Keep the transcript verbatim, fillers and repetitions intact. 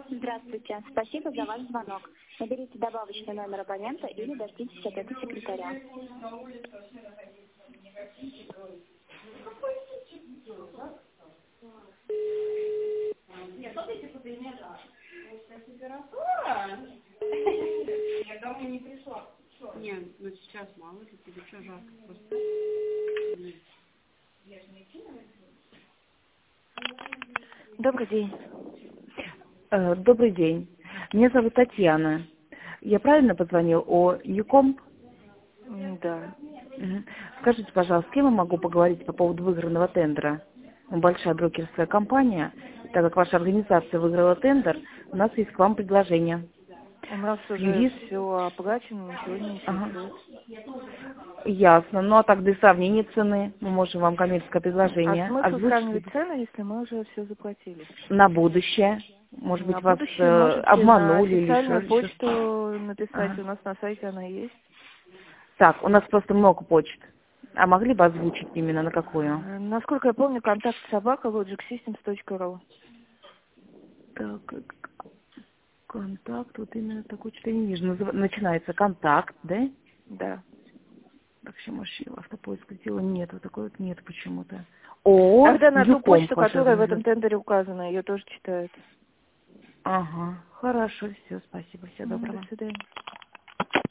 Здравствуйте. Спасибо за ваш звонок. Наберите добавочный номер абонента или дождитесь ответа секретаря. Нет, смотрите, куда не жар. Температура. Я домой не пришла. Нет, ну сейчас мало ли тебе что жарко просто. Добрый день. Э, Добрый день. Меня зовут Татьяна. Я правильно позвонил о Юком? М, Да. Мгм. Скажите, пожалуйста, с кем я могу поговорить по поводу выигранного тендера? Мы большая брокерская компания. Так как ваша организация выиграла тендер, у нас есть к вам предложение. У нас уже Юрист? все оплачено, ничего не Ага. интересует. Ясно. Ну а так для сравнения цены мы можем вам коммерческое А предложение смысл сравнивать озвучить цены, если мы уже все заплатили? на будущее. Может На быть, вас будущее э, можете на обманули или официальную еще что-то. почту написать, Ага. у нас на сайте она есть. Так, у нас просто много почт. А могли бы озвучить именно на какую? Э, Насколько я помню, контакт собака logic systems точка ру. Так, к- контакт, вот именно такой что-то я не вижу. Назыв- Начинается контакт, да? Да. Так, еще может, я автопоиск сделала. Нет, вот такой вот нет почему-то. О, Тогда на ту Юком, почту, ваша которая в этом организация. тендере указана, ее тоже читают. Ага, хорошо, все, спасибо, всего Мгм, доброго. До свидания.